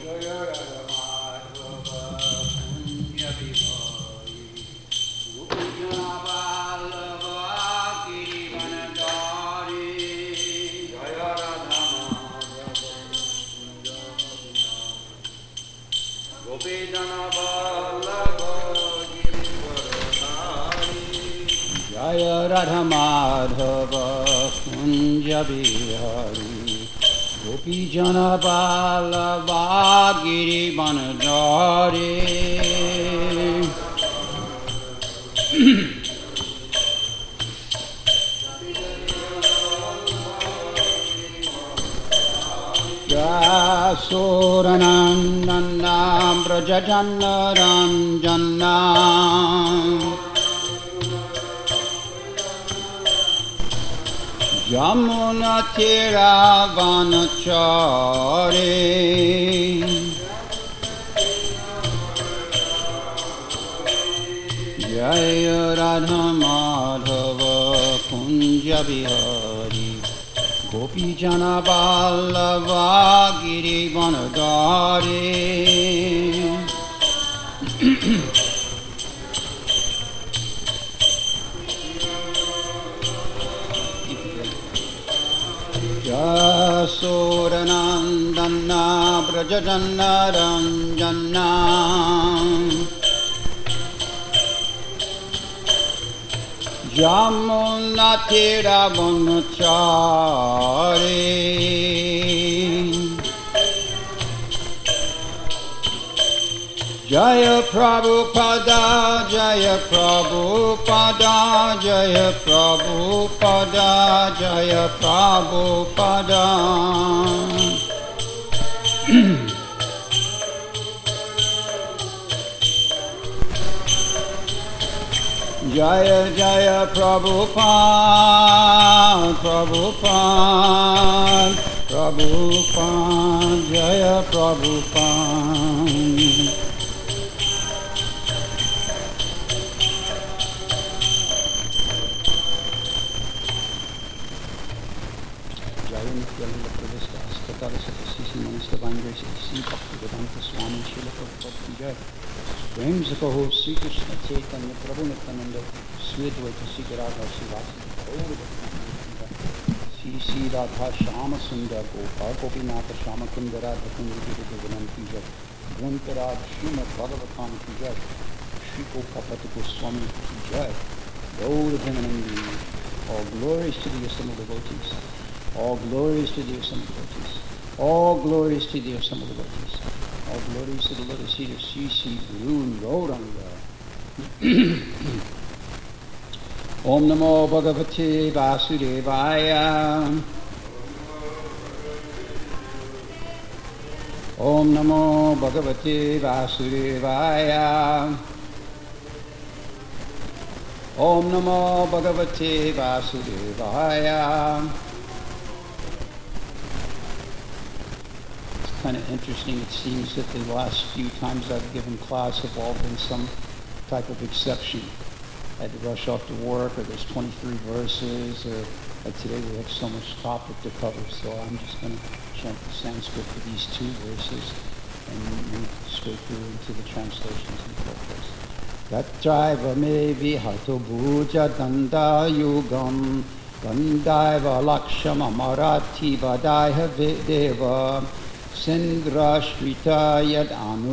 Jaya Radha Madhava Kunja Bihari Gopi Jana Vallabha Girivanadari Jasoranandana Brajajana Ranjana Yamuna Tiravanachari Jaya Radha Madhava Kunja Bihari Gopi Jana Vallabha Girivanadari Jasoranandana Brajajana Ranjana Jamuna Tiravanachari Jaya Prabhupada Jaya Prabhupada Jaya Prabhupada Jaya Prabhupada Jaya Jaya Prabhupada Prabhupada Prabhupada Jaya Prabhupada Prem se kaho Sri Krishna Chaitanya Prabhu Nityananda Sri Advaita Sri Radha Shivasi Sri Sri Radha Shama Sundar Gopal Gopinatha Shama Kundara Dhakundi Viganan Puja Guntaraj Srimad Bhagavatam Puja Sri Kokapati Goswami Puja Gaura Bhimanandi. All glories to the assembled devotees. All glories to the assembled devotees. All glories to the assembled devotees. All glories to the lotus feet of Sri Sri Guru Gauranga. Om Namo Bhagavate Vasudevaya. Om Namo Bhagavate Vasudevaya. Om Namo Bhagavate Vasudevaya. Kind of interesting. It seems that the last few times I've given class have all been some type of exception. I had to rush off to work, or there's 23 verses, or today we have so much topic to cover, so I'm just going to chant the Sanskrit for these 2 verses and move straight through into the translations and purpose. Tatraiva me vihato bhuja danda yugam vandaiva lakshama marathi vadaiha deva Sindra Shrita Yad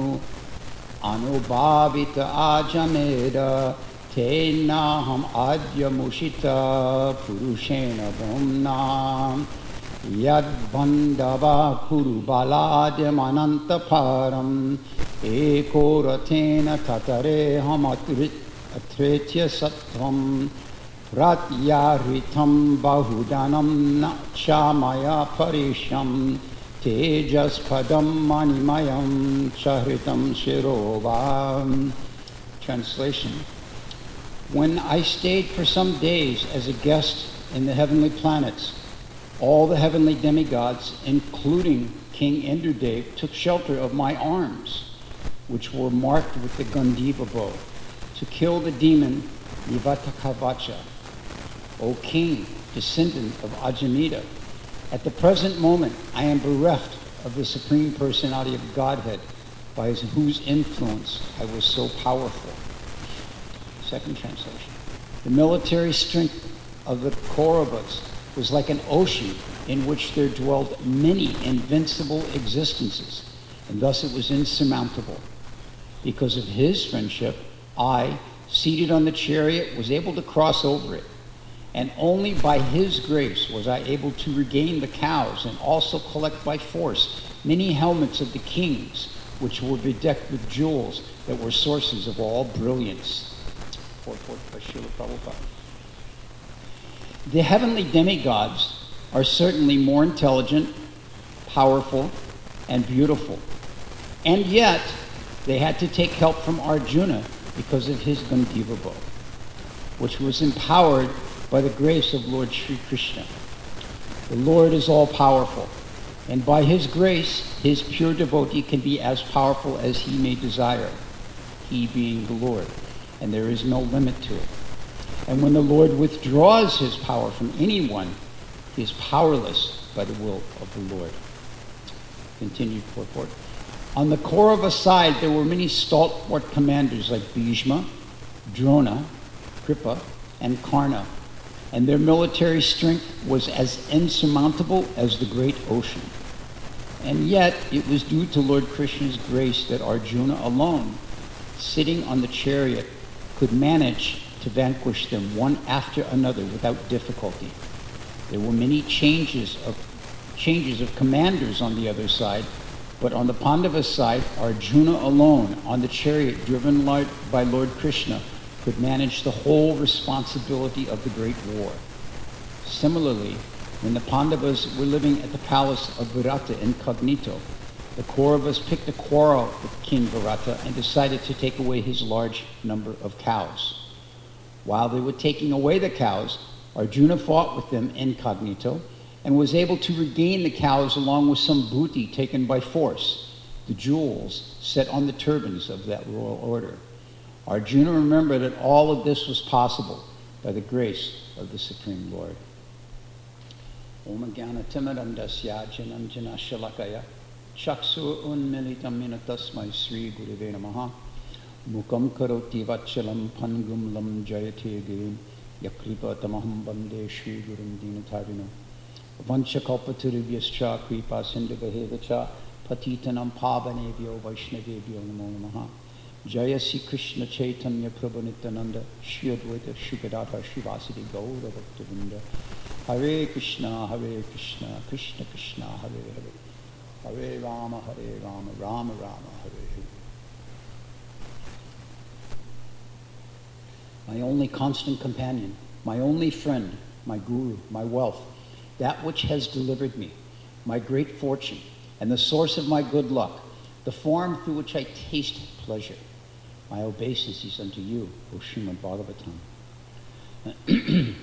Anubhavita Ajameda Tenaham Adya Mushita Purushena Brahmna Yad Bandava Kuru Baladya Mananta Param Ekoratena Tatareham Atretya Sattvam Pratyaritam Bahudanam Nachamaya Parisham Tejas Padam Manimayam Chahritam Shirovam. Translation. When I stayed for some days as a guest in the heavenly planets, all the heavenly demigods, including King Indradev, took shelter of my arms, which were marked with the Gandiva bow, to kill the demon Nivatakavacha. O king, descendant of Ajamita, at the present moment I am bereft of the Supreme Personality of Godhead, by whose influence I was so powerful. Second translation. The military strength of the Kauravas was like an ocean in which there dwelled many invincible existences, and thus it was insurmountable. Because of his friendship, I, seated on the chariot, was able to cross over it, and only by his grace was I able to regain the cows and also collect by force many helmets of the kings, which were bedecked with jewels that were sources of all brilliance. By Srila Prabhupada. The heavenly demigods are certainly more intelligent, powerful, and beautiful. And yet, they had to take help from Arjuna because of his Gandiva bow, which was empowered by the grace of Lord Sri Krishna. The Lord is all-powerful, and by his grace, his pure devotee can be as powerful as he may desire, he being the Lord, and there is no limit to it. And when the Lord withdraws his power from anyone, he is powerless by the will of the Lord. Continued purport. On the Kaurava side, there were many stalwart commanders like Bhishma, Drona, Kripa, and Karna, and their military strength was as insurmountable as the great ocean. And yet, it was due to Lord Krishna's grace that Arjuna alone, sitting on the chariot, could manage to vanquish them one after another without difficulty. There were many changes of commanders on the other side, but on the Pandava side, Arjuna alone, on the chariot driven by Lord Krishna, could manage the whole responsibility of the great war. Similarly, when the Pandavas were living at the palace of Virata incognito, the Kauravas picked a quarrel with King Virata and decided to take away his large number of cows. While they were taking away the cows, Arjuna fought with them incognito and was able to regain the cows along with some booty taken by force, the jewels set on the turbans of that royal order. Arjuna remembered that all of this was possible by the grace of the Supreme Lord. Om Jnana Timirandasya Jananjana Shalakaya Chaksu Unmilitam Minatasmai Sri Gurave Namaha Mukam Karoti Vachalam Pangum Lam Jayate Girim Yakripa Tamaham Bande Shri Gurum Dinatarino Vanchakalpaturibhyascha Kripa Sindhavahevacha Patitanam Pavanebhyo Vaishnavebhyo Namo Namaha Jaya Sri Krishna Chaitanya Prabhu Nityananda Shri Advaita Shukadata Shri Vasudeva Gaura Bhaktavinda Hare Krishna Krishna Krishna Hare Hare Rama Rama Rama Hare Hare. My only constant companion, my only friend, my guru, my wealth, that which has delivered me, my great fortune, and the source of my good luck, the form through which I taste pleasure. My obeisances unto you, O Srimad Bhagavatam.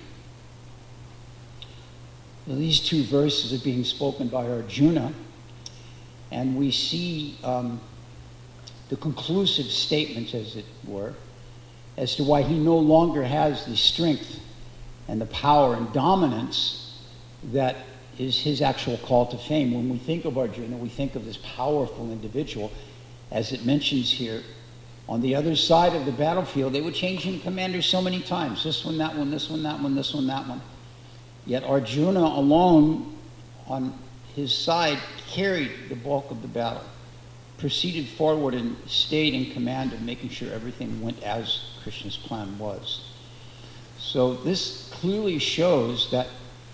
These two verses are being spoken by Arjuna, and we see the conclusive statements, as it were, as to why he no longer has the strength and the power and dominance that is his actual call to fame. When we think of Arjuna, we think of this powerful individual. As it mentions here, on the other side of the battlefield, they would change him commander so many times. This one, that one, this one, that one, this one, that one. Yet Arjuna alone, on his side, carried the bulk of the battle, proceeded forward and stayed in command of making sure everything went as Krishna's plan was. So this clearly shows that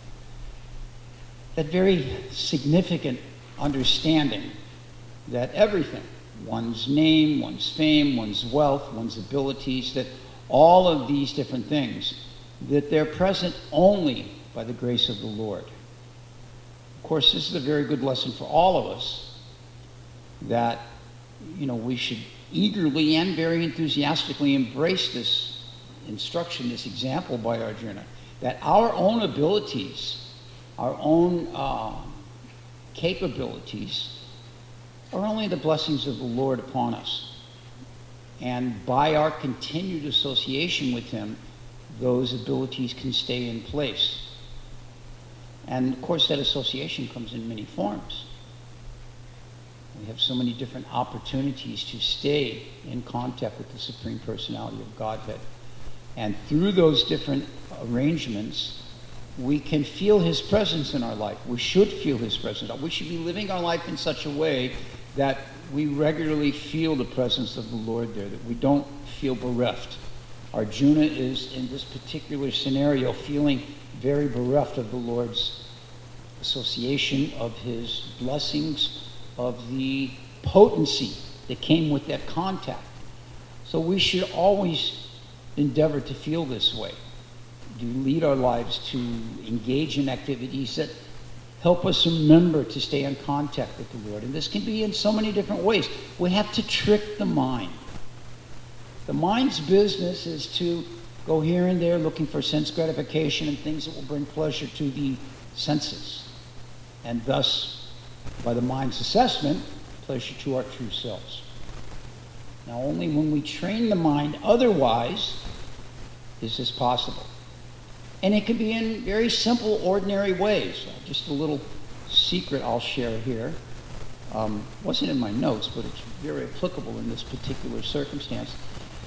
very significant understanding that everything, one's name, one's fame, one's wealth, one's abilities, that all of these different things, that they're present only by the grace of the Lord. Of course, this is a very good lesson for all of us, that, we should eagerly and very enthusiastically embrace this instruction, this example by Arjuna, that our own abilities, our own capabilities are only the blessings of the Lord upon us. And by our continued association with him, those abilities can stay in place. And of course, that association comes in many forms. We have so many different opportunities to stay in contact with the Supreme Personality of Godhead. And through those different arrangements, we can feel his presence in our life. We should feel his presence. We should be living our life in such a way that we regularly feel the presence of the Lord there, that we don't feel bereft. Arjuna is, in this particular scenario, feeling very bereft of the Lord's association, of his blessings, of the potency that came with that contact. So we should always endeavor to feel this way, to lead our lives, to engage in activities that help us remember to stay in contact with the Lord. And this can be in so many different ways. We have to trick the mind. The mind's business is to go here and there looking for sense gratification and things that will bring pleasure to the senses. And thus, by the mind's assessment, pleasure to our true selves. Now, only when we train the mind otherwise is this possible. And it can be in very simple, ordinary ways. Just a little secret I'll share here. Wasn't in my notes, but it's very applicable in this particular circumstance.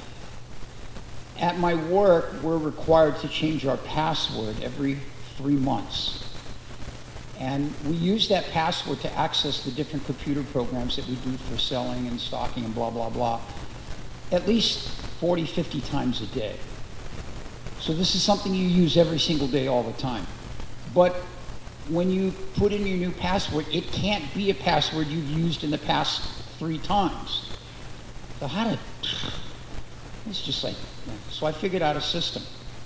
At my work, we're required to change our password every 3 months. And we use that password to access the different computer programs that we do for selling and stocking and blah, blah, blah, at least 40, 50 times a day. So this is something you use every single day all the time. But when you put in your new password, it can't be a password you've used in the past 3 times. So how to... It's just like... So I figured out a system.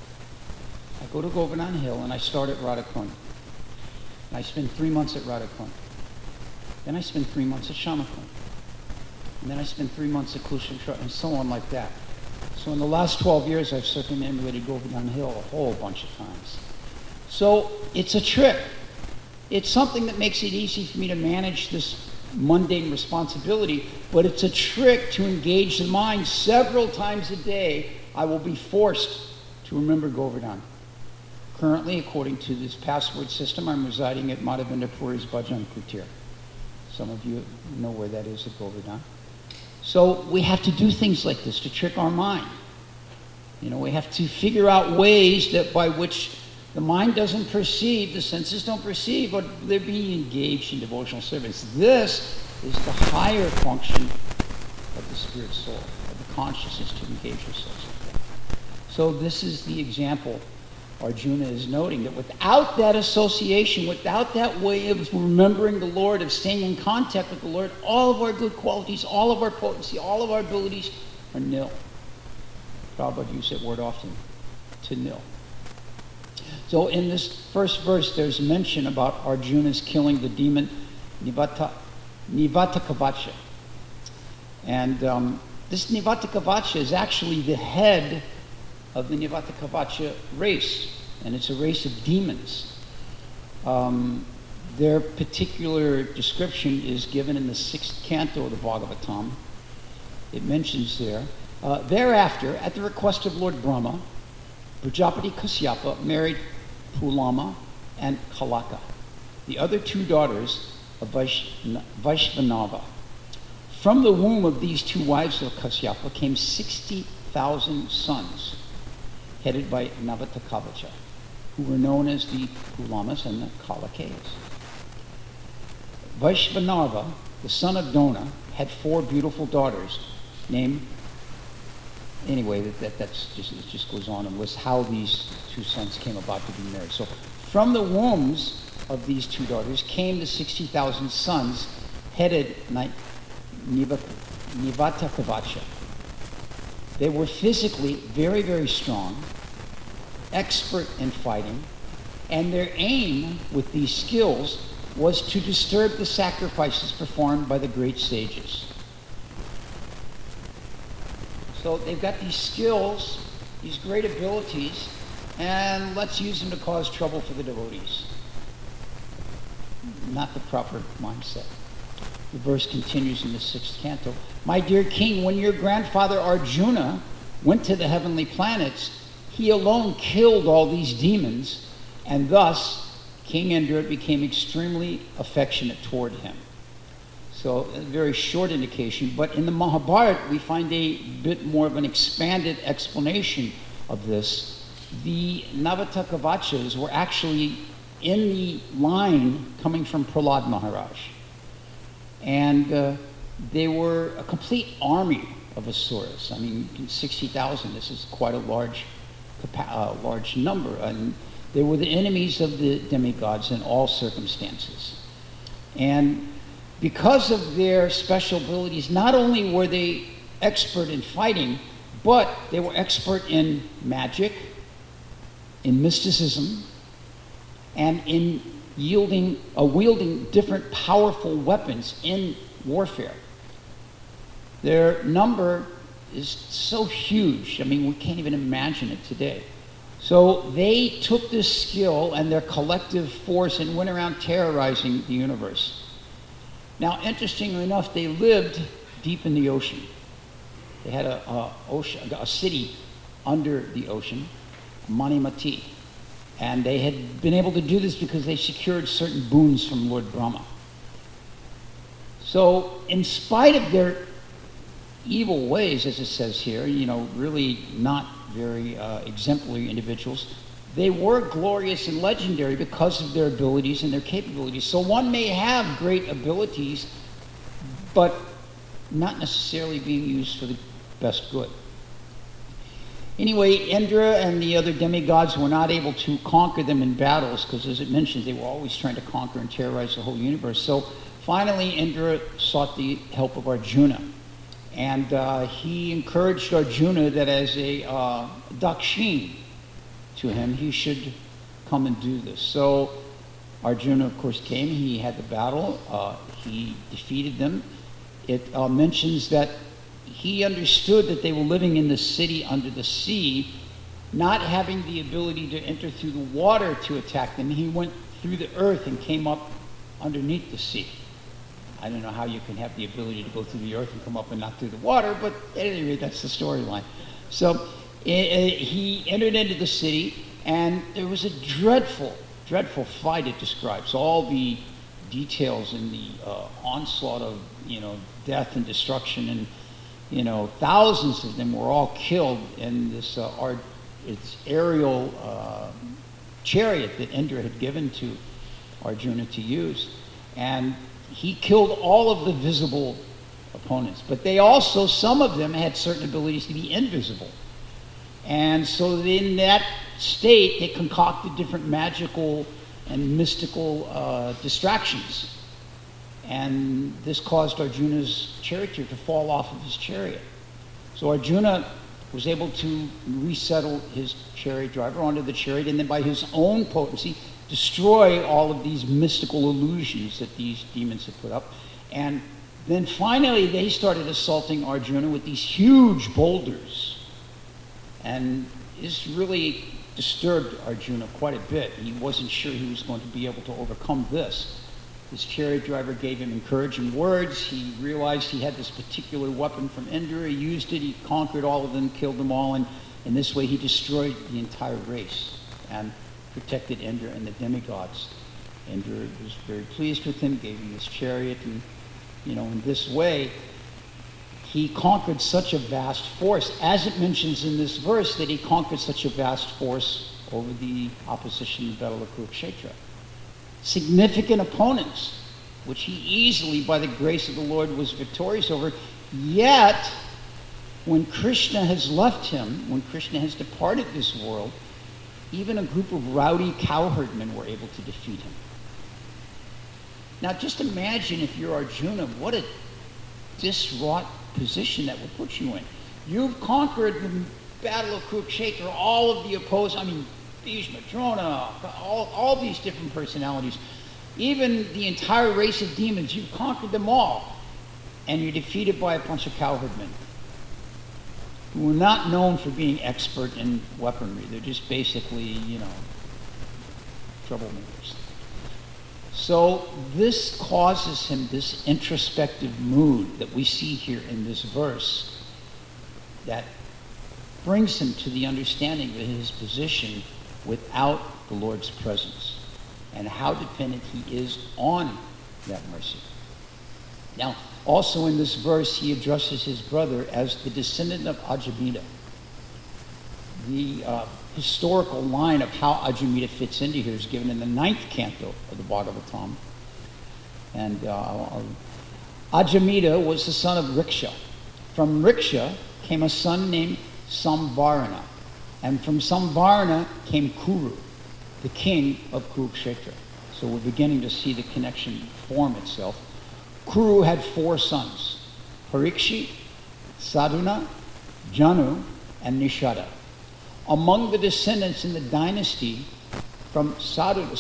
I go to Govardhan Hill and I start at Radhakund. And I spend 3 months at Radhakund. Then I spend 3 months at Shamakund. And then I spend 3 months at Kushala, and so on like that. So in the last 12 years, I've circumambulated Govardhan Hill a whole bunch of times. So it's a trick. It's something that makes it easy for me to manage this mundane responsibility, but it's a trick to engage the mind. Several times a day, I will be forced to remember Govardhan. Currently, according to this password system, I'm residing at Madhavendra Puri's Bhajan Kutir. Some of you know where that is at Govardhan. So we have to do things like this to trick our mind. You know, we have to figure out ways that by which the mind doesn't perceive, the senses don't perceive, but they're being engaged in devotional service. This is the higher function of the spirit soul, of the consciousness to engage ourselves with that. So this is the example Arjuna is noting, that without that association, without that way of remembering the Lord, of staying in contact with the Lord, all of our good qualities, all of our potency, all of our abilities are nil. Prabhupada used that word often, to nil. So in this first verse, there's mention about Arjuna's killing the demon Nivatakavacha. And this Nivatakavacha is actually the head of the Nivatakavacha race, and it's a race of demons. Their particular description is given in the 6th canto of the Bhagavatam. It mentions there. Thereafter, at the request of Lord Brahma, Prajapati Kasyapa married Pulama and Kalaka, the other 2 daughters of Vaishvanava. From the womb of these 2 wives of Kasyapa came 60,000 sons, headed by Nivatakavacha, who were known as the Pulamas and the Kalakayas. Vaishvanava, the son of Dona, had 4 beautiful daughters named... Anyway, it just goes on and lists how these 2 sons came about to be married. So from the wombs of these 2 daughters came the 60,000 sons, headed Nivatakavacha. They were physically very, very strong, expert in fighting, and their aim with these skills was to disturb the sacrifices performed by the great sages. So they've got these skills, these great abilities, and let's use them to cause trouble for the devotees. Not the proper mindset. The verse continues in the 6th canto. My dear king, when your grandfather Arjuna went to the heavenly planets, he alone killed all these demons, and thus King Indra became extremely affectionate toward him. So a very short indication. But in the Mahabharata, we find a bit more of an expanded explanation of this. The Navatakavachas were actually in the line coming from Prahlad Maharaj. And they were a complete army of Asuras. I mean, 60,000, this is quite a large number. And they were the enemies of the demigods in all circumstances. And because of their special abilities, not only were they expert in fighting, but they were expert in magic, in mysticism, and in wielding different powerful weapons in warfare. Their number is so huge, I mean, we can't even imagine it today. So they took this skill and their collective force and went around terrorizing the universe. Now, interestingly enough, they lived deep in the ocean. They had a city under the ocean, Manimati. And they had been able to do this because they secured certain boons from Lord Brahma. So, in spite of their evil ways, as it says here, really not very exemplary individuals, they were glorious and legendary because of their abilities and their capabilities. So one may have great abilities, but not necessarily being used for the best good. Anyway, Indra and the other demigods were not able to conquer them in battles because, as it mentions, they were always trying to conquer and terrorize the whole universe. So finally, Indra sought the help of Arjuna. And he encouraged Arjuna that as a dakshin to him, he should come and do this. So Arjuna, of course, came. He had the battle. He defeated them. It mentions that he understood that they were living in the city under the sea, not having the ability to enter through the water to attack them. He went through the earth and came up underneath the sea. I don't know how you can have the ability to go through the earth and come up and not through the water, but at any rate, that's the storyline. So he entered into the city, and there was a dreadful, dreadful fight, it describes. All the details in the onslaught of, death and destruction, and, thousands of them were all killed in this its aerial chariot that Indra had given to Arjuna to use. And he killed all of the visible opponents. But they also, some of them had certain abilities to be invisible. And so in that state, they concocted different magical and mystical distractions. And this caused Arjuna's charioteer to fall off of his chariot. So Arjuna was able to resettle his chariot driver onto the chariot, and then by his own potency, destroy all of these mystical illusions that these demons had put up. And then finally they started assaulting Arjuna with these huge boulders. And this really disturbed Arjuna quite a bit. He wasn't sure he was going to be able to overcome this. His chariot driver gave him encouraging words. He realized he had this particular weapon from Indra. He used it. He conquered all of them, killed them all. And in this way, he destroyed the entire race and protected Indra and the demigods. Indra was very pleased with him, gave him his chariot. And, in this way, he conquered such a vast force, as it mentions in this verse, that he conquered such a vast force over the opposition in the Battle of Kurukshetra. Significant opponents, which he easily, by the grace of the Lord, was victorious over. Yet, when Krishna has left him, when Krishna has departed this world, even a group of rowdy cowherdmen were able to defeat him. Now, just imagine if you're Arjuna, what a distraught position that would put you in. You've conquered the Battle of Kurukshetra, all of the opposing, Bhishma, Drona, all these different personalities, even the entire race of demons, you've conquered them all, and you're defeated by a bunch of cowherdmen who are not known for being expert in weaponry. They're just basically, troublemakers. So this causes him this introspective mood that we see here in this verse that brings him to the understanding of his position without the Lord's presence and how dependent he is on that mercy. Now, also in this verse, he addresses his brother as the descendant of Ajamita. The historical line of how Ajamita fits into here is given in the 9th canto of the Bhagavatam. And Ajamita was the son of Riksha. From Riksha came a son named Samvarana. And from Samvarana came Kuru, the king of Kurukshetra. So we're beginning to see the connection form itself. Kuru had 4 sons, Parikshit, Sadhuna, Janu, and Nishada. Among the descendants in the dynasty from Sudana,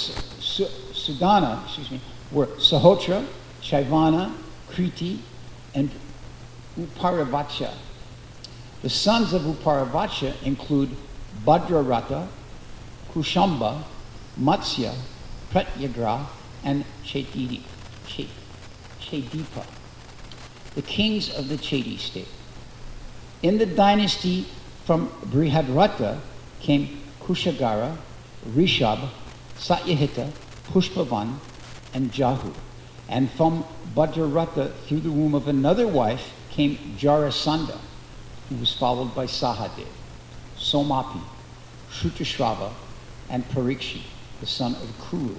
were Sahotra, Chaivana, Kriti, and Uparavacha. The sons of Uparavacha include Bhadrarata, Kushamba, Matsya, Pratyagra, and Chedipa, the kings of the Chedi state. In the dynasty from Brihadrata came Kushagara, Rishab, Satyahita, Pushpavan, and Jahu. And from Bhadrarata, through the womb of another wife, came Jarasandha, who was followed by Sahadev, Somapi, Shrutashrava, and Parikshit, the son of Kuru.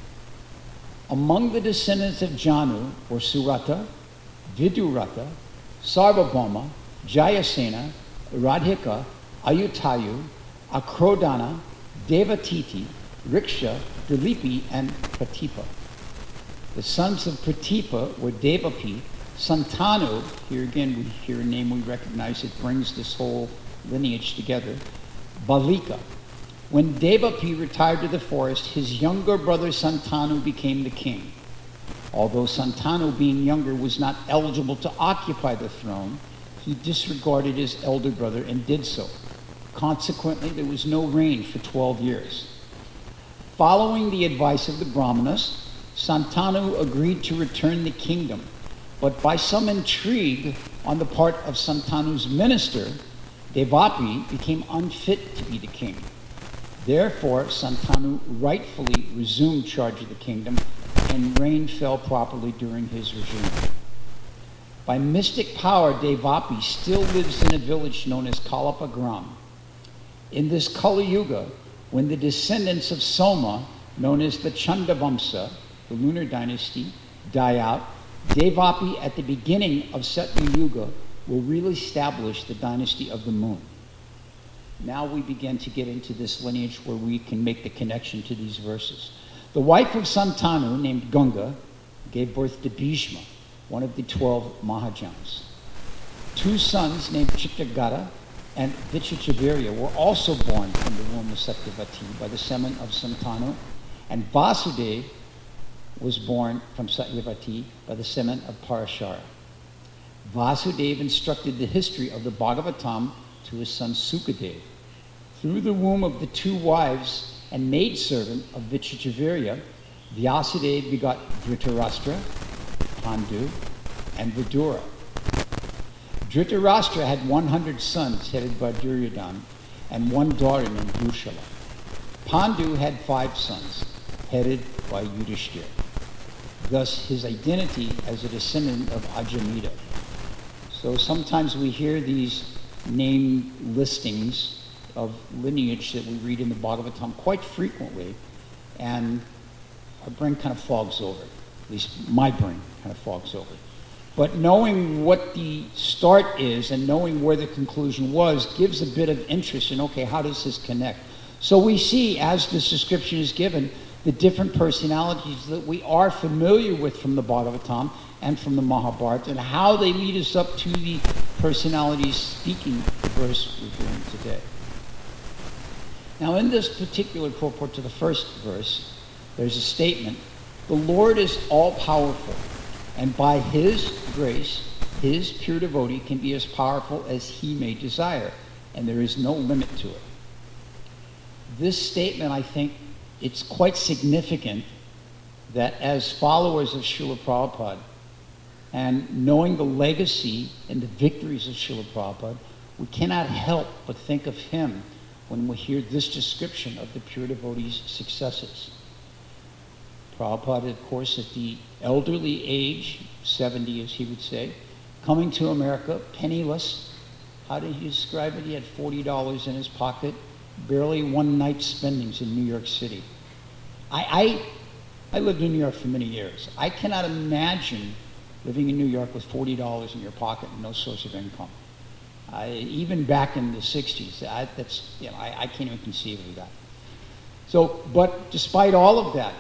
Among the descendants of Janu were Surata, Vidurata, Sarvabhauma, Jayasena, Radhika, Ayutayu, Akrodana, Devatiti, Riksha, Dilipi, and Pratipa. The sons of Pratipa were Devapi, Santanu, here again we hear a name we recognize, it brings this whole lineage together, Balika. When Devapi retired to the forest, his younger brother Santanu became the king. Although Santanu, being younger, was not eligible to occupy the throne, he disregarded his elder brother and did so. Consequently, there was no reign for 12 years. Following the advice of the Brahmanas, Santanu agreed to return the kingdom, but by some intrigue on the part of Santanu's minister, Devapi became unfit to be the king. Therefore, Santanu rightfully resumed charge of the kingdom, and rain fell properly during his regime. By mystic power, Devapi still lives in a village known as Kalapagram. In this Kali Yuga, when the descendants of Soma, known as the Chandavamsa, the lunar dynasty, die out, Devapi at the beginning of Satya Yuga will re-establish the dynasty of the moon. Now we begin to get into this lineage where we can make the connection to these verses. The wife of Santanu, named Ganga, gave birth to Bhishma, one of the 12 Mahajans. 2 sons named Chittagata and Vichitravirya were also born from the womb of Satyavati by the semen of Santanu, and Vasudeva was born from Satyavati by the semen of Parashara. Vasudeva instructed the history of the Bhagavatam to his son Sukadeva. Through the womb of the 2 wives and maidservant of Vichitravirya, Vyasadeva begot Dhritarashtra, Pandu, and Vidura. Dhritarashtra had 100 sons headed by Duryodhana and 1 daughter named Dushala. Pandu had 5 sons headed by Yudhishthira. Thus, his identity as a descendant of Ajamita. So sometimes we hear these name listings of lineage that we read in the Bhagavatam quite frequently, and our brain kind of fogs over. At least my brain kind of fogs over. But knowing what the start is and knowing where the conclusion was gives a bit of interest in, okay, how does this connect? So we see, as this description is given, the different personalities that we are familiar with from the Bhagavatam and from the Mahabharata, and how they lead us up to the personalities speaking the verse we're doing today. Now, in this particular purport to the first verse, there's a statement, the Lord is all-powerful, and by his grace, his pure devotee can be as powerful as he may desire, and there is no limit to it. This statement, I think, it's quite significant that as followers of Srila Prabhupada, and knowing the legacy and the victories of Srila Prabhupada, we cannot help but think of him when we hear this description of the pure devotee's successes. Prabhupada, of course, at the elderly age, 70 as he would say, coming to America, penniless. How did he describe it? He had $40 in his pocket, barely one night's spendings in New York City. I lived in New York for many years. I cannot imagine living in New York with $40 in your pocket and no source of income. Even back in the 60s, I can't even conceive of that. So, but despite all of that,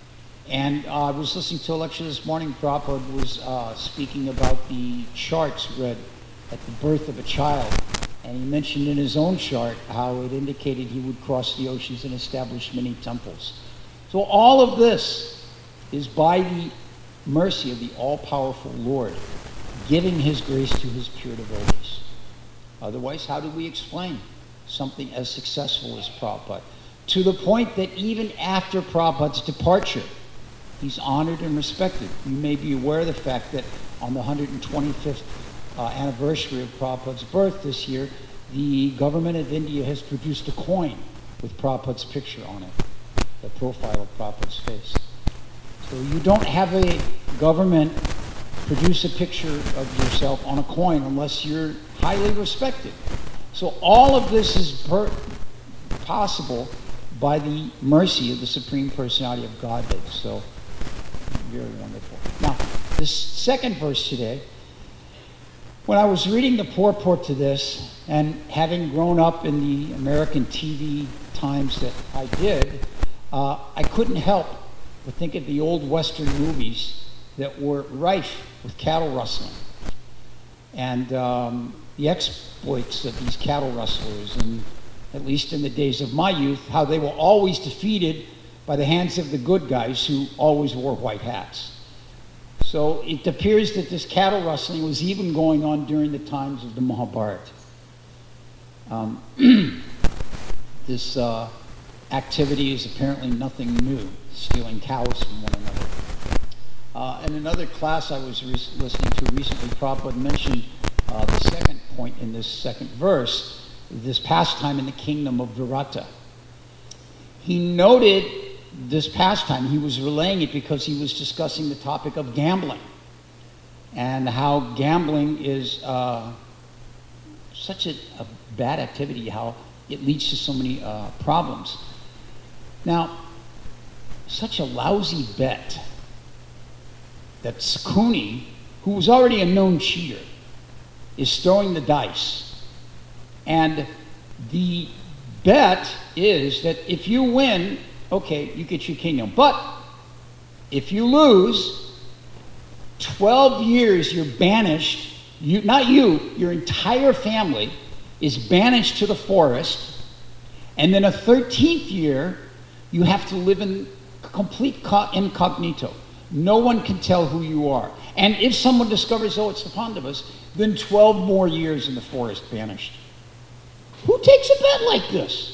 and I was listening to a lecture this morning, Prabhupada was speaking about the charts read at the birth of a child, and he mentioned in his own chart how it indicated he would cross the oceans and establish many temples. So all of this is by the mercy of the all-powerful Lord, giving his grace to his pure devotees. Otherwise, how do we explain something as successful as Prabhupada? To the point that even after Prabhupada's departure, he's honored and respected. You may be aware of the fact that on the 125th anniversary of Prabhupada's birth this year, the government of India has produced a coin with Prabhupada's picture on it, the profile of Prabhupada's face. So you don't have a government produce a picture of yourself on a coin unless you're highly respected. So all of this is possible by the mercy of the Supreme Personality of Godhead. So, very wonderful. Now, this second verse today, when I was reading the purport to this, and having grown up in the American TV times that I did, I couldn't help but think of the old Western movies that were rife with cattle rustling. And the exploits of these cattle rustlers, and at least in the days of my youth, how they were always defeated by the hands of the good guys who always wore white hats. So it appears that this cattle rustling was even going on during the times of the Mahabharata. This activity is apparently nothing new, stealing cows from one another. In another class I was listening to recently, Prabhupada mentioned the second point in this second verse, this pastime in the kingdom of Virata. He noted this pastime, he was relaying it because he was discussing the topic of gambling and how gambling is such a bad activity, how it leads to so many problems. Now, such a lousy bet that Sakuni, who was already a known cheater, is throwing the dice. And the bet is that if you win, okay, you get your kingdom. But if you lose, 12 years you're banished, not you, your entire family is banished to the forest, and then a 13th year, you have to live in complete incognito. No one can tell who you are. And if someone discovers, oh, it's the Pandavas, then 12 more years in the forest banished. Who takes a bet like this?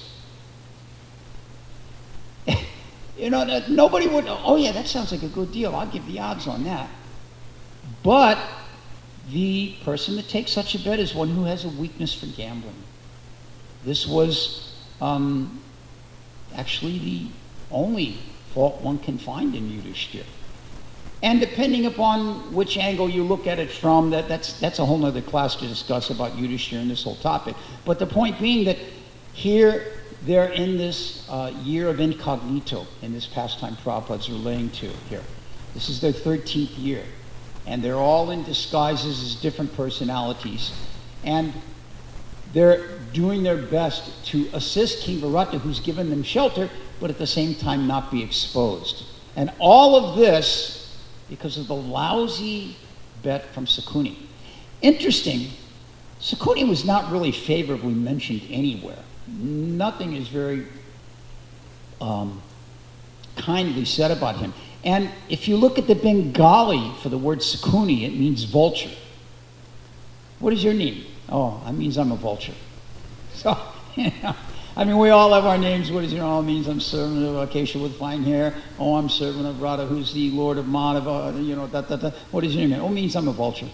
You know, nobody would, oh yeah, that sounds like a good deal. I'll give the odds on that. But the person that takes such a bet is one who has a weakness for gambling. This was actually the only fault one can find in Yudhishthira. And depending upon which angle you look at it from, that's a whole other class to discuss about Yudhishthira and this whole topic. But the point being that here, they're in this year of incognito, in this pastime Prabhupada's relaying to here. This is their 13th year. And they're all in disguises as different personalities. And they're doing their best to assist King Virata, who's given them shelter, but at the same time not be exposed. And all of this because of the lousy bet from Sakuni. Interesting, Sakuni was not really favorably mentioned anywhere. Nothing is very kindly said about him. And if you look at the Bengali for the word Sakuni, it means vulture. What is your name? Oh, that means I'm a vulture. So, you know, I mean, we all have our names. What does it all means? I'm servant of Acacia with fine hair. Oh, I'm servant of Radha, who's the Lord of Madhava. You know, What is your name? Oh, it means I'm a vulture.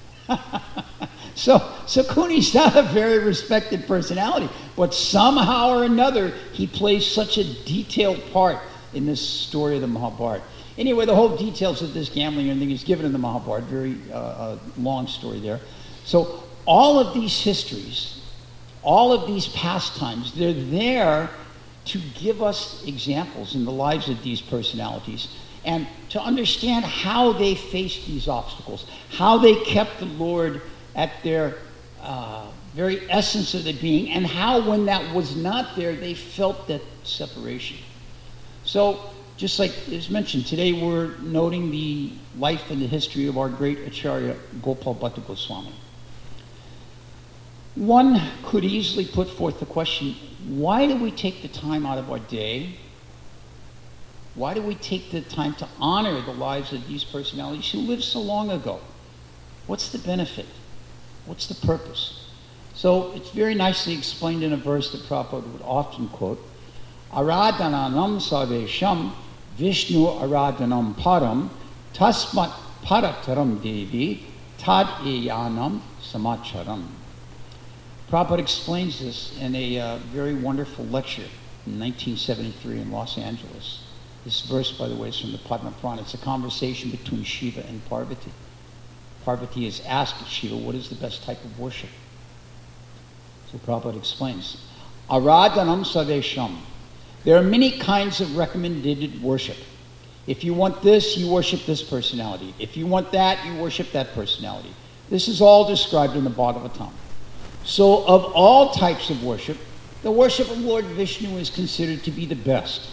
So Sakuni's not a very respected personality, but somehow or another, he plays such a detailed part in this story of the Mahabharata. Anyway, the whole details of this gambling and everything is given in the Mahabharata, very long story there. So all of these histories, all of these pastimes, they're there to give us examples in the lives of these personalities and to understand how they faced these obstacles, how they kept the Lord at their very essence of their being, and how when that was not there, they felt that separation. So, just like is mentioned, today we're noting the life and the history of our great Acharya Gopal Bhatta Goswami. One could easily put forth the question, why do we take the time out of our day? Why do we take the time to honor the lives of these personalities who lived so long ago? What's the benefit? What's the purpose? So it's very nicely explained in a verse that Prabhupada would often quote, Aradhananam Sarvesham Vishnu Aradhanam Param Tasmat Parataram Devi Tad Eyanam Samacharam. Prabhupada explains this in a very wonderful lecture in 1973 in Los Angeles. This verse, by the way, is from the Padma Purana. It's a conversation between Shiva and Parvati. Parvati has asked Shiva, what is the best type of worship? So Prabhupada explains, Aradhanam Savesham. There are many kinds of recommended worship. If you want this, you worship this personality. If you want that, you worship that personality. This is all described in the Bhagavatam. So of all types of worship, the worship of Lord Vishnu is considered to be the best.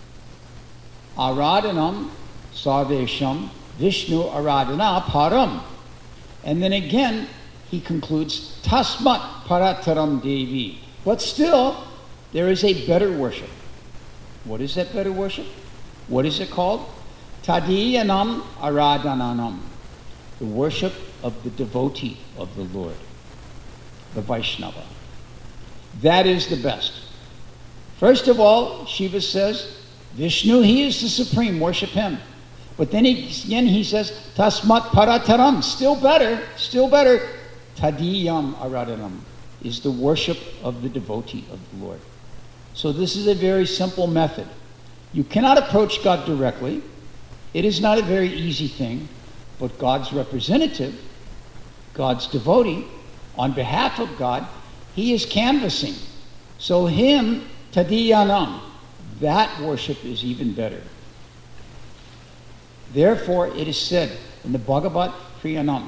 Aradhanam Sarvesham Vishnu Aradhana Param. And then again, he concludes, Tasmat Parataram Devi. But still, there is a better worship. What is that better worship? What is it called? Tadiyanam Aradhananam. The worship of the devotee of the Lord, the Vaishnava. That is the best. First of all, Shiva says, Vishnu, he is the supreme, worship him. But then again he says, Tasmat Parataram, still better, Tadiyam Aradhanam, is the worship of the devotee of the Lord. So this is a very simple method. You cannot approach God directly. It is not a very easy thing, but God's representative, God's devotee, on behalf of God, he is canvassing. So him, Tadiyanam, that worship is even better. Therefore, it is said in the Bhagavad Priyanam,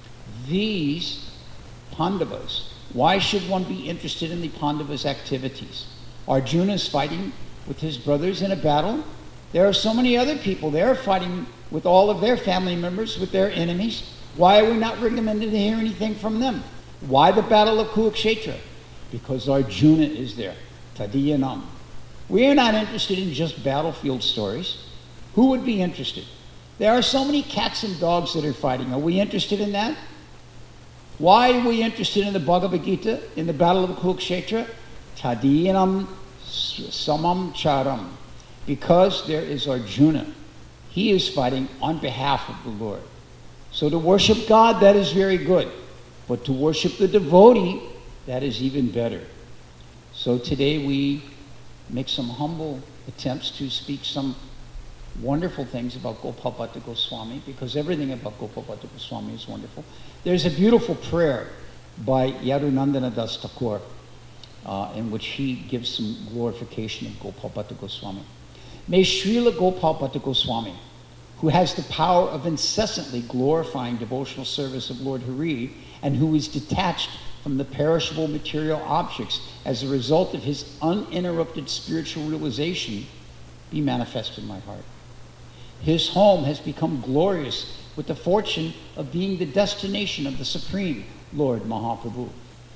these Pandavas, why should one be interested in the Pandavas' activities? Arjuna is fighting with his brothers in a battle. There are so many other people there fighting with all of their family members, with their enemies. Why are we not recommended to hear anything from them? Why the battle of Kurukshetra? Because Arjuna is there. Tadiyanam. We are not interested in just battlefield stories. Who would be interested? There are so many cats and dogs that are fighting. Are we interested in that? Why are we interested in the Bhagavad Gita, in the battle of Kurukshetra? Tadiyanam samam charam. Because there is Arjuna. He is fighting on behalf of the Lord. So to worship God, that is very good. But to worship the devotee, that is even better. So today we make some humble attempts to speak some wonderful things about Gopal Bhatta Goswami, because everything about Gopal Bhatta Goswami is wonderful. There's a beautiful prayer by Yadunandana Das Thakur in which he gives some glorification of Gopal Bhatta Goswami. May Srila Gopal Bhatta Goswami, who has the power of incessantly glorifying devotional service of Lord Hari, and who is detached from the perishable material objects as a result of his uninterrupted spiritual realization, be manifest in my heart. His home has become glorious with the fortune of being the destination of the Supreme Lord Mahaprabhu.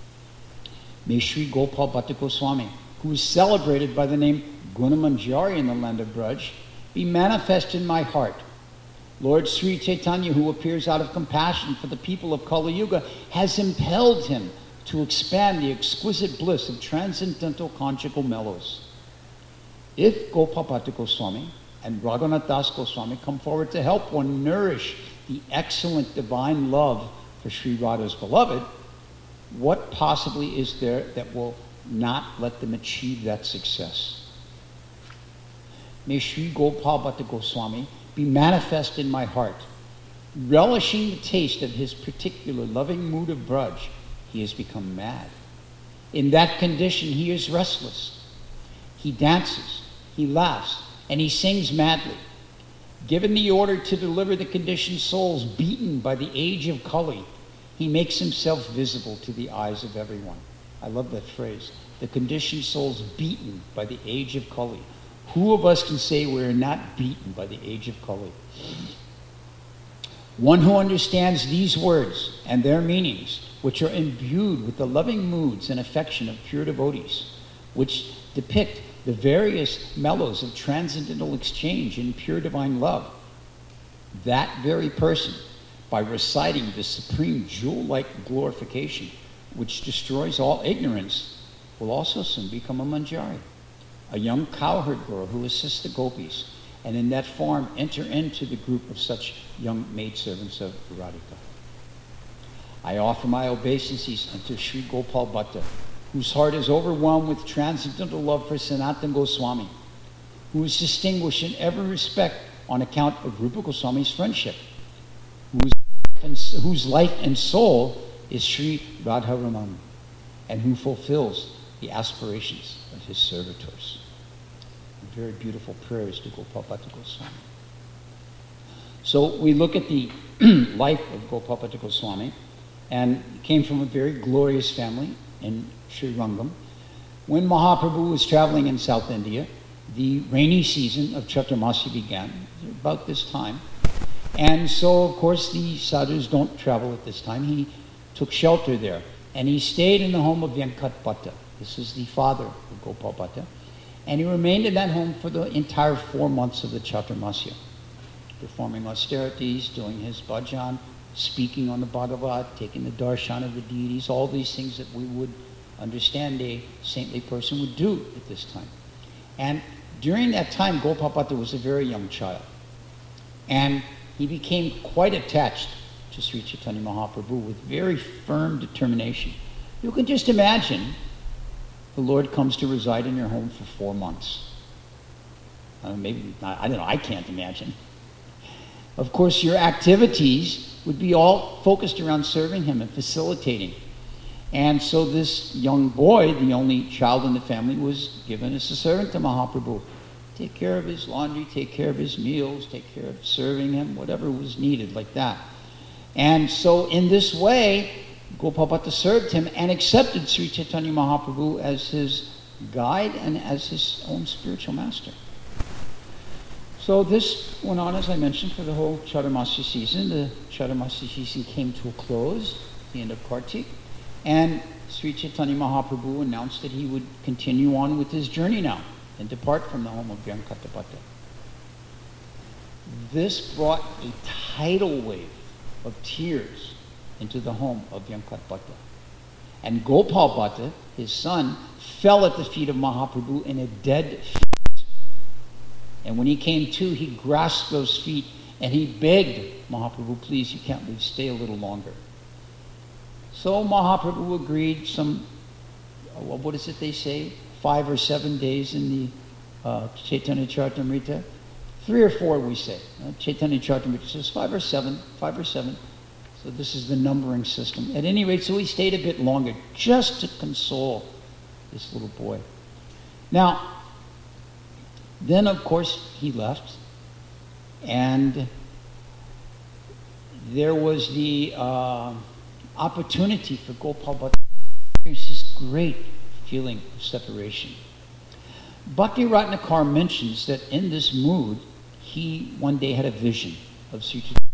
May Sri Gopal Bhatta Goswami, who is celebrated by the name Gunamanjari in the land of Braj, be manifest in my heart. Lord Sri Chaitanya, who appears out of compassion for the people of Kali Yuga, has impelled him to expand the exquisite bliss of transcendental conjugal mellows. If Gopal Bhatta Goswami and Raghunath Das Goswami come forward to help one nourish the excellent divine love for Sri Radha's beloved, what possibly is there that will not let them achieve that success? May Sri Gopal Bhatta Goswami be manifest in my heart. Relishing the taste of his particular loving mood of Braj, he has become mad. In that condition, he is restless. He dances, he laughs, and he sings madly. Given the order to deliver the conditioned souls beaten by the age of Kali, he makes himself visible to the eyes of everyone. I love that phrase. The conditioned souls beaten by the age of Kali. Who of us can say we're not beaten by the age of Kali? One who understands these words and their meanings, which are imbued with the loving moods and affection of pure devotees, which depict the various mellows of transcendental exchange in pure divine love, that very person, by reciting the supreme jewel-like glorification, which destroys all ignorance, will also soon become a manjari, a young cowherd girl who assists the gopis, and in that form enter into the group of such young maidservants of Radhika. I offer my obeisances unto Sri Gopal Bhatta, whose heart is overwhelmed with transcendental love for Sanatana Goswami, who is distinguished in every respect on account of Rupa Goswami's friendship, whose life and soul is Sri Radharaman, and who fulfills the aspirations of his servitors. Very beautiful prayers to Gopal Bhatta Goswami. So we look at the life of Gopal Bhatta Goswami, and came from a very glorious family in Sri Rangam. When Mahaprabhu was traveling in South India, the rainy season of Chaturmasya began, about this time. And so, of course, the sadhus don't travel at this time. He took shelter there, and he stayed in the home of Venkat Bhatta. This is the father of Gopal Bhatta. And he remained in that home for the entire 4 months of the Chaturmasya, performing austerities, doing his bhajan, speaking on the Bhagavat, taking the darshan of the deities, all these things that we would understand a saintly person would do at this time. And during that time, Gopal Bhatta was a very young child. And he became quite attached to Sri Chaitanya Mahaprabhu with very firm determination. You can just imagine the Lord comes to reside in your home for 4 months. Maybe, I don't know, I can't imagine. Of course, your activities would be all focused around serving him and facilitating. And so this young boy, the only child in the family, was given as a servant to Mahaprabhu. Take care of his laundry, take care of his meals, take care of serving him, whatever was needed like that. And so in this way, Gopal Bhatta served him and accepted Sri Chaitanya Mahaprabhu as his guide and as his own spiritual master. So this went on, as I mentioned, for the whole Chaturmasya season. The Chaturmasya season came to a close at the end of Kartik, and Sri Chaitanya Mahaprabhu announced that he would continue on with his journey now and depart from the home of Venkata Bhatta. This brought a tidal wave of tears into the home of Venkat Bhatta. And Gopal Bhatta, his son, fell at the feet of Mahaprabhu in a dead faint. And when he came to, he grasped those feet and he begged Mahaprabhu, please, you can't leave, stay a little longer. So Mahaprabhu agreed what is it they say, 5 or 7 days in the Chaitanya Charitamrita. 3 or 4 we say. Chaitanya Charitamrita says 5 or 7. So this is the numbering system. At any rate, so he stayed a bit longer just to console this little boy. Now, then of course he left, and there was the opportunity for Gopal Bhatta to experience this great feeling of separation. Bhakti Ratnakar mentions that in this mood, he one day had a vision of Sri Chaitanya.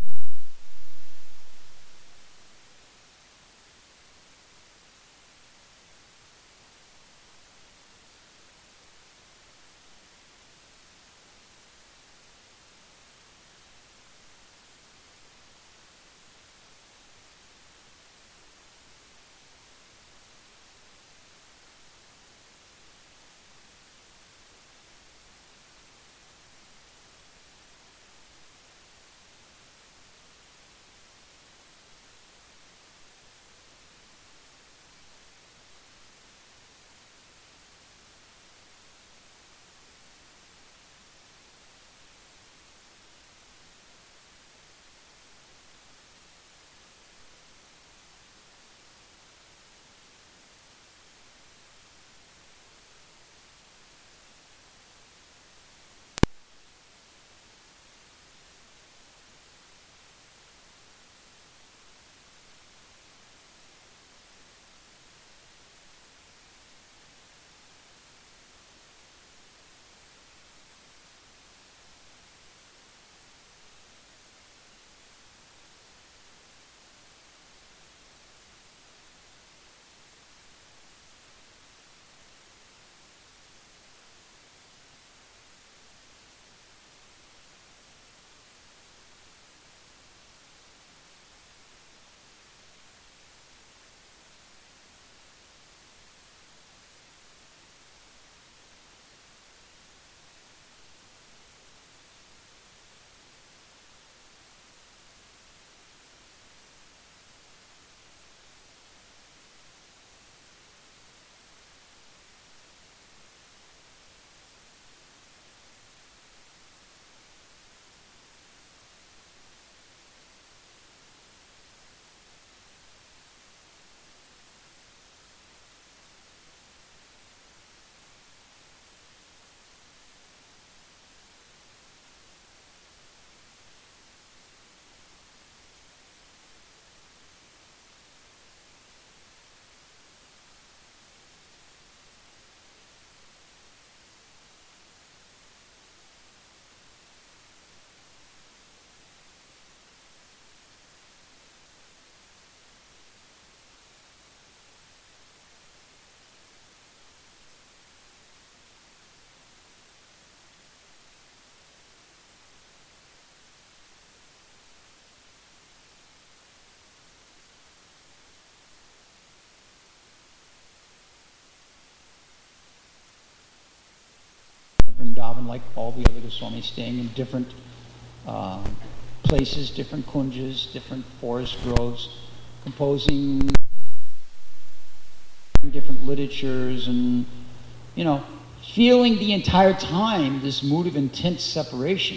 like all the other Goswamis, staying in different places, different kunjas, different forest groves, composing different literatures, and feeling the entire time this mood of intense separation.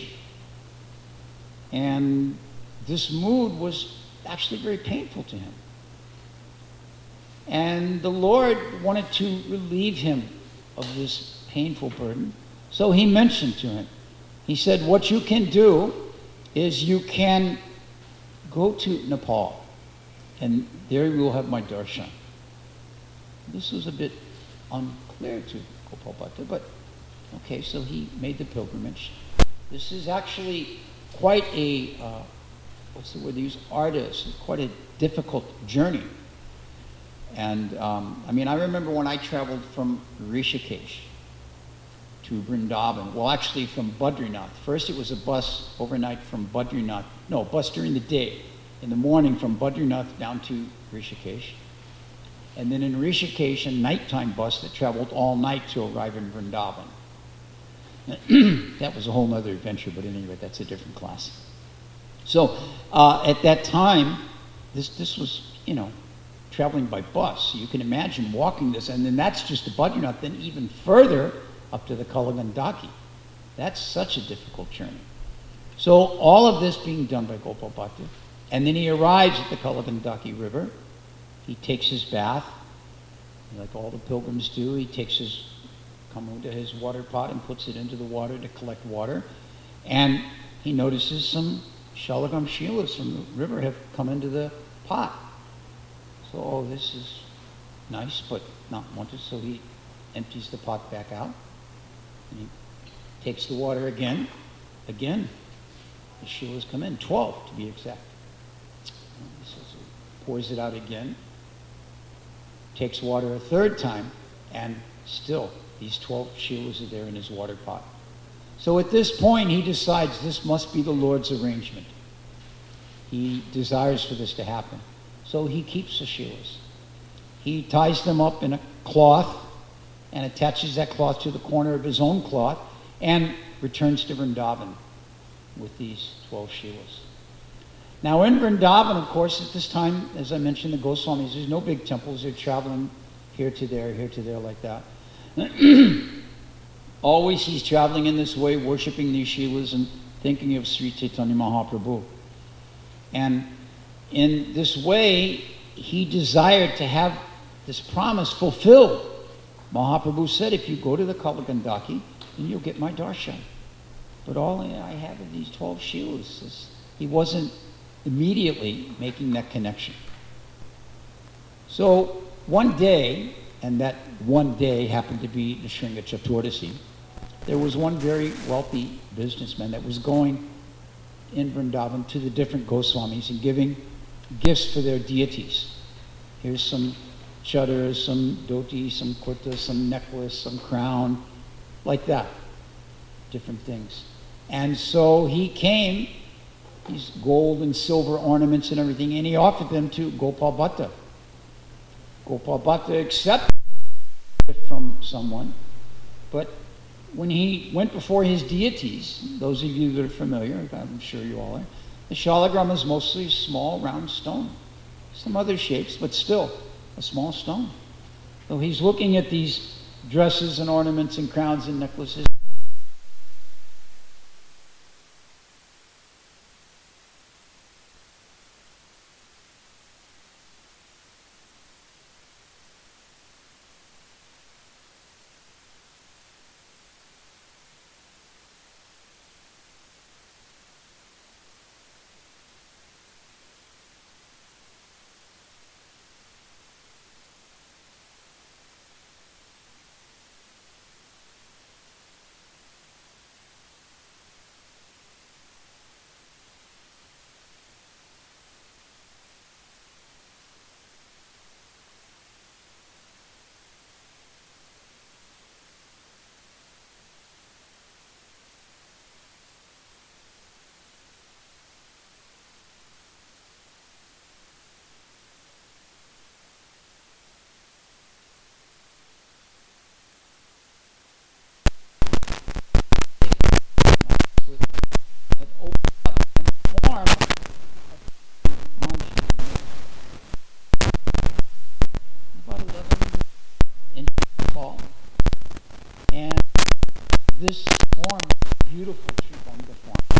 And this mood was actually very painful to him. And the Lord wanted to relieve him of this painful burden. So he mentioned to him, he said, what you can do is you can go to Nepal, and there you will have my darshan. This was a bit unclear to Gopal Bhatta, but okay, so he made the pilgrimage. This is actually quite a, what's the word they use, arduous, quite a difficult journey. And I remember when I traveled from Rishikesh to Vrindavan, well, actually from Badrinath. First it was a bus overnight from Badrinath, no, bus during the day, in the morning from Badrinath down to Rishikesh. And then in Rishikesh, a nighttime bus that traveled all night to arrive in Vrindavan. That was a whole other adventure, but anyway, that's a different class. So at that time, this was, traveling by bus. You can imagine walking this, and then that's just to Badrinath, then even further up to the Kalagandaki. That's such a difficult journey. So all of this being done by Gopal Bhatta, and then he arrives at the Kalagandaki River. He takes his bath, like all the pilgrims do. He takes his kamunda, his water pot, and puts it into the water to collect water. And he notices some Shalagam Shilas from the river have come into the pot. So, this is nice, but not wanted. So he empties the pot back out. And he takes the water again. Again, the Shilas come in, 12 to be exact. Pours it out again. Takes water a third time, and still these 12 Shilas are there in his water pot. So at this point he decides this must be the Lord's arrangement. He desires for this to happen. So he keeps the Shilas. He ties them up in a cloth and attaches that cloth to the corner of his own cloth and returns to Vrindavan with these 12 Shilas. Now in Vrindavan, of course, at this time, as I mentioned, the Goswamis, there's no big temples. They're traveling here to there like that. Always he's traveling in this way, worshiping these Shilas and thinking of Sri Chaitanya Mahaprabhu. And in this way, he desired to have this promise fulfilled. Mahaprabhu said, if you go to the Kalagandaki, then you'll get my darshan. But all I have are these 12 Shilas. He wasn't immediately making that connection. So one day, and that one day happened to be the Shringa Chaturdasi, there was one very wealthy businessman that was going in Vrindavan to the different Goswamis and giving gifts for their deities. Here's some chadar, some dhoti, some kurta, some necklace, some crown, like that. Different things. And so he came, these gold and silver ornaments and everything, and he offered them to Gopal Bhatta. Gopal Bhatta accepted it from someone, but when he went before his deities, those of you that are familiar, I'm sure you all are, the shalagram is mostly small, round stone. Some other shapes, but still a small stone. So he's looking at these dresses and ornaments and crowns and necklaces. this farm, beautiful Chibunga farm.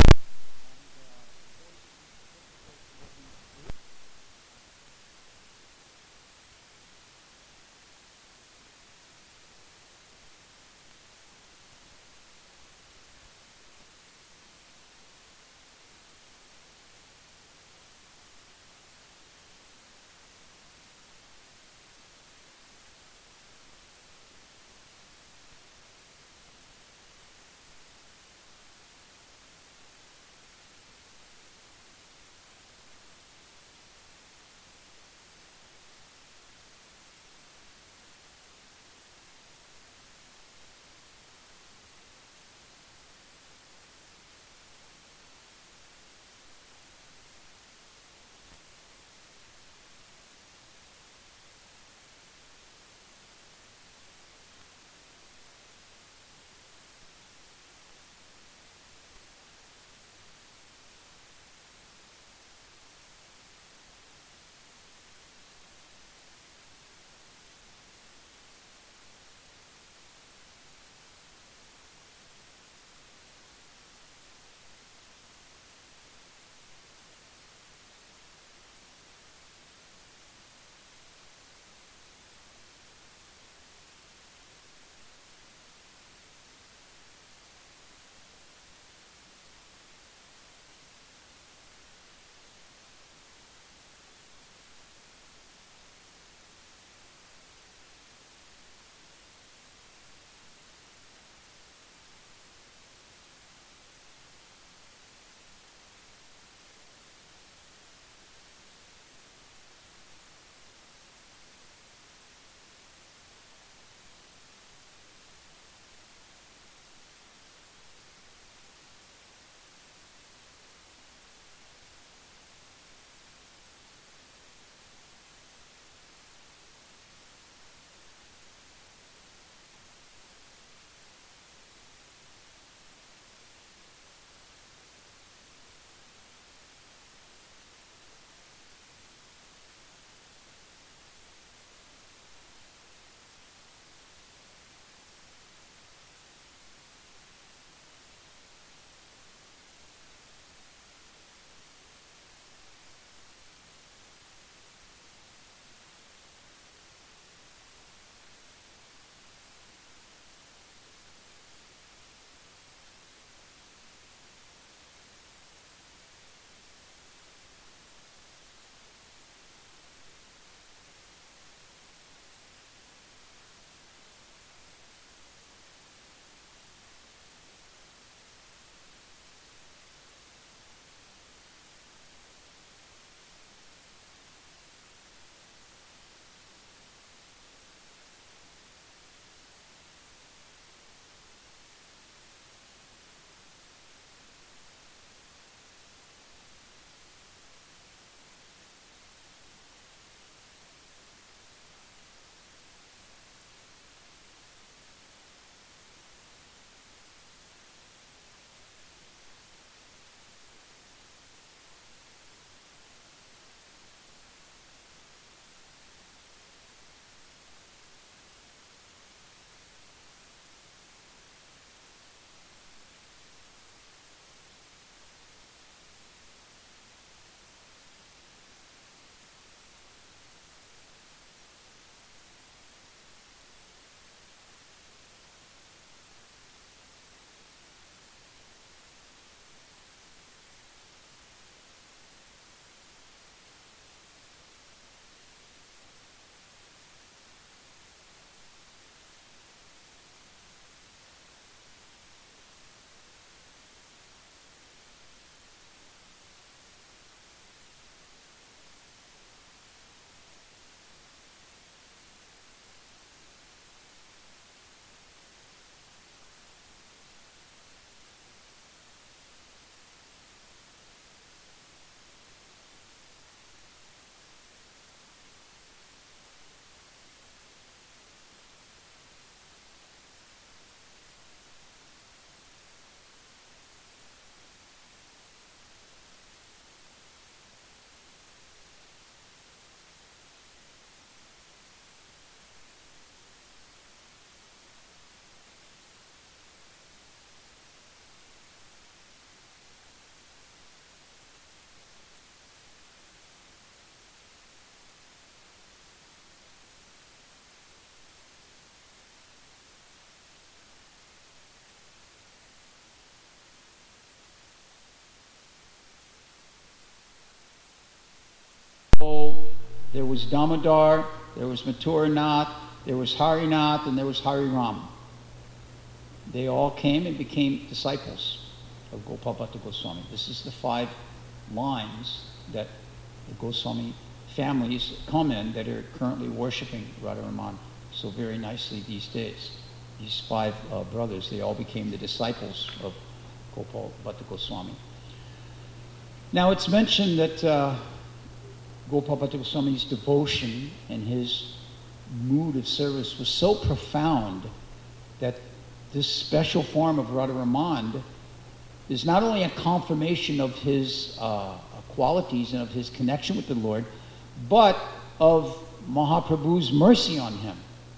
There was Damodar, there was Mathuranath, there was Harinath, and there was Hariram. They all came and became disciples of Gopal Bhatta Goswami. This is the 5 lines that the Goswami families come in that are currently worshiping Radharaman so very nicely these days. These 5 brothers, they all became the disciples of Gopal Bhatta Goswami. Now it's mentioned that Gopal Bhatta Goswami's devotion and his mood of service was so profound that this special form of Radharaman is not only a confirmation of his qualities and of his connection with the Lord, but of Mahaprabhu's mercy on him.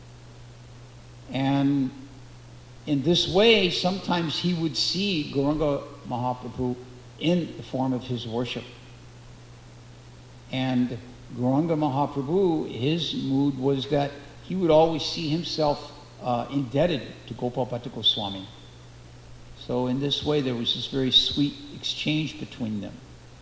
And in this way, sometimes he would see Gauranga Mahaprabhu in the form of his worship. And Gauranga Mahaprabhu, his mood was that he would always see himself indebted to Gopal Bhatta Goswami. So in this way, there was this very sweet exchange between them.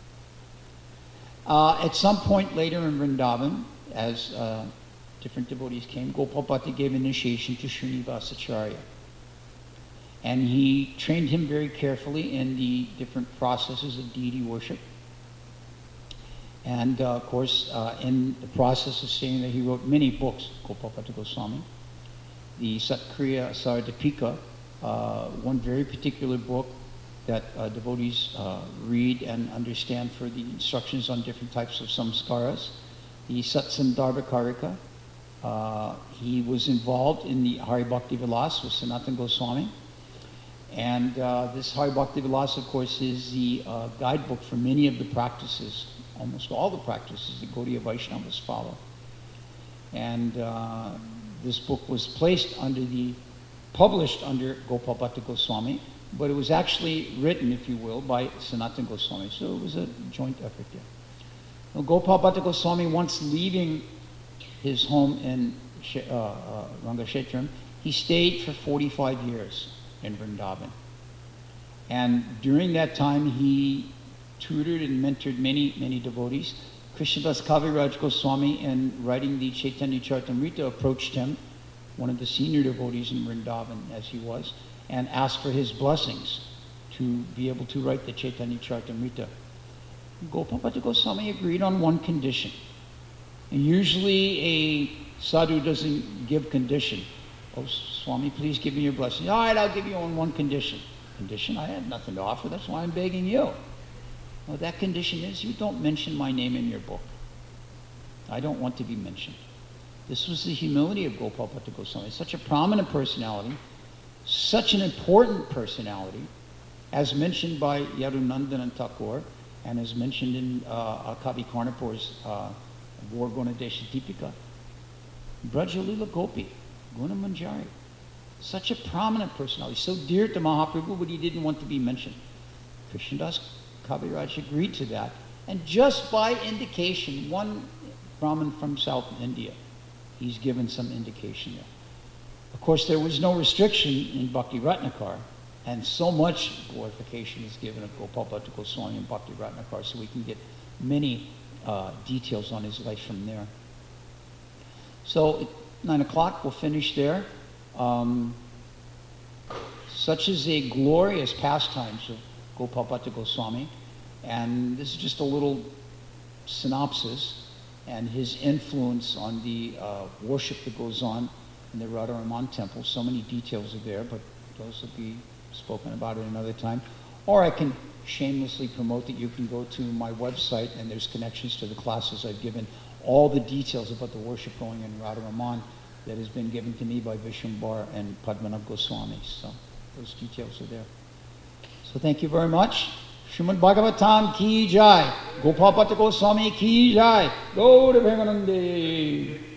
At some point later in Vrindavan, as different devotees came, Gopal Bhatta gave initiation to Srinivasacharya. And he trained him very carefully in the different processes of deity worship. And of course, in the process of saying that he wrote many books, Gopal Bhatta Goswami. The Satkriya Saradipika, one very particular book that devotees read and understand for the instructions on different types of samskaras. The Satsandarbhakarika, he was involved in the Hari Bhakti Vilas with Sanatana Goswami. And this Hari Bhakti Vilas, of course, is the guidebook for many of the practices, almost all the practices that Gaudiya Vaishnavas follow. And this book was published under Gopal Bhatta Goswami, but it was actually written, if you will, by Sanatana Goswami. So it was a joint effort there. Now, Gopal Bhatta Goswami, once leaving his home in Rangashetram, he stayed for 45 years in Vrindavan. And during that time, he tutored and mentored many, many devotees. Krishnadas Kaviraj Goswami, in writing the Chaitanya Charitamrita, approached him, one of the senior devotees in Vrindavan as he was, and asked for his blessings to be able to write the Chaitanya Charitamrita. Gopal Bhatta Goswami agreed on one condition. And usually a sadhu doesn't give condition. Oh, Swami, please give me your blessing. All right, I'll give you on one condition. Condition? I have nothing to offer. That's why I'm begging you. Well, that condition is you don't mention my name in your book. I don't want to be mentioned. This was the humility of Gopal Bhatta Goswami. Such a prominent personality, such an important personality, as mentioned by Yadunandan Thakur, and as mentioned in Kavi Karnapur's Gaur-Guna Desha-Deepika. Brajalila Gopi, Guna Manjari. Such a prominent personality, so dear to Mahaprabhu, but he didn't want to be mentioned. Krishnadas Kaviraj agreed to that. And just by indication, one Brahmin from South India, he's given some indication there. Of course, there was no restriction in Bhakti Ratnakar, and so much glorification is given of Gopal Bhatta Goswami in Bhakti Ratnakar, so we can get many details on his life from there. So at 9 o'clock, we'll finish there. Such is a glorious pastimes of Gopal Bhatta Goswami, and this is just a little synopsis, and his influence on the worship that goes on in the Radharaman temple. So many details are there, but those will be spoken about at another time. Or I can shamelessly promote that you can go to my website, and there's connections to the classes I've given, all the details about the worship going in Radharaman that has been given to me by Vishwambar and Padmanabh Goswami. So those details are there. So thank you very much. Srimad Bhagavatam ki jai. Gopal Bhatta Goswami ki jai. Gaura Premanande.